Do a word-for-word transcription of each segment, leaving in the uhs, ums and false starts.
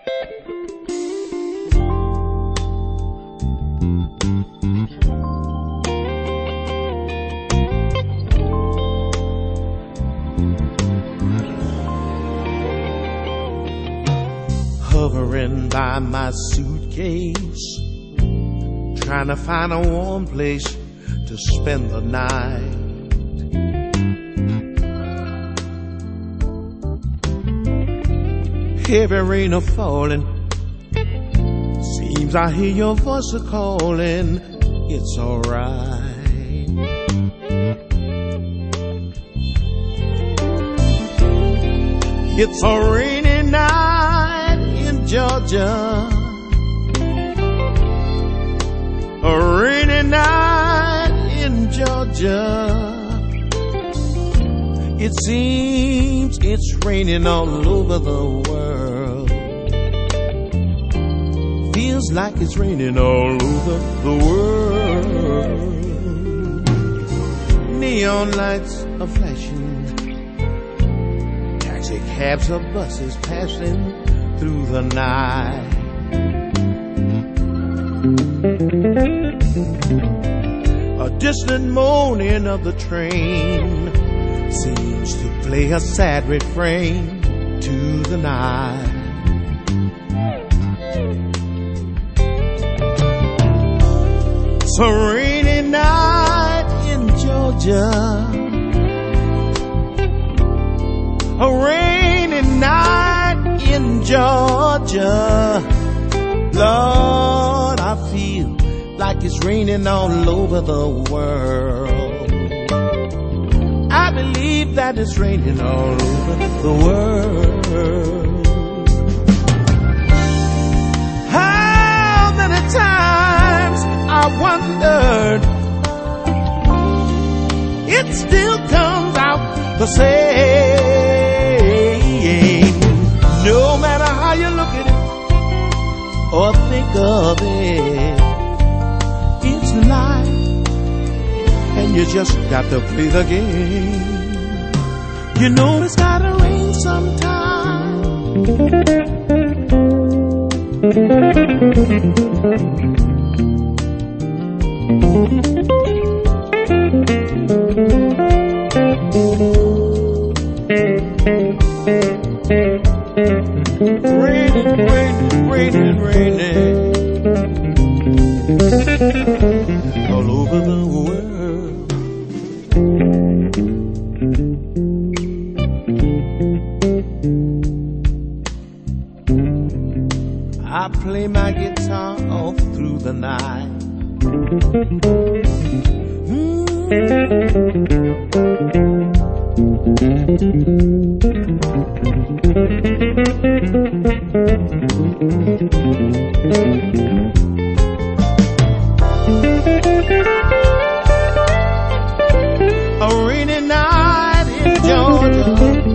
Hovering by my suitcase, trying to find a warm place to spend the night. Heavy rain a falling, seems I hear your voice a calling. It's alright. It's a rainy night in Georgia, a rainy night in Georgia. It seems it's raining all over the world. Feels like it's raining all over the world. Neon lights are flashing, taxi cabs or buses passing through the night. A distant moaning of the train seems to play a sad refrain to the night. It's a rainy night in Georgia, a rainy night in Georgia. Lord, I feel like it's raining all over the world. I believe that it's raining all over the world. How many times I wondered, it still comes out the same. No matter how you look at it or think of it, it's life. And you just got to play the game. You know it's gotta rain sometime. Raining, raining, raining, raining all over the world. I play my guitar all through the night. A rainy night in Georgia,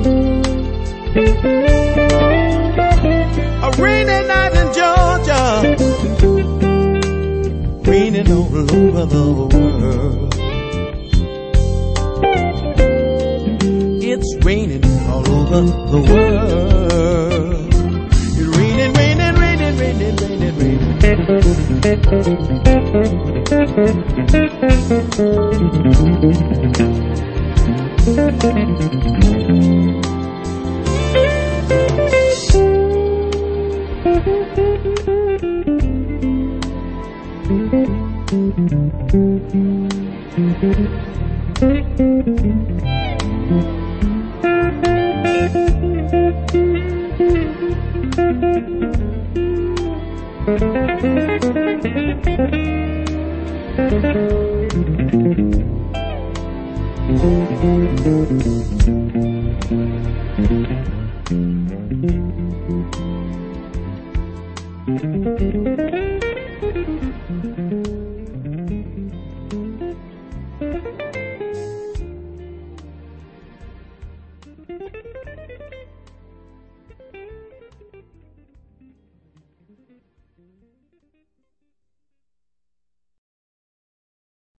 a rainy night in Georgia, raining all over the world. It's raining all over the world. It's raining, raining, raining, raining, raining, raining. Thank you.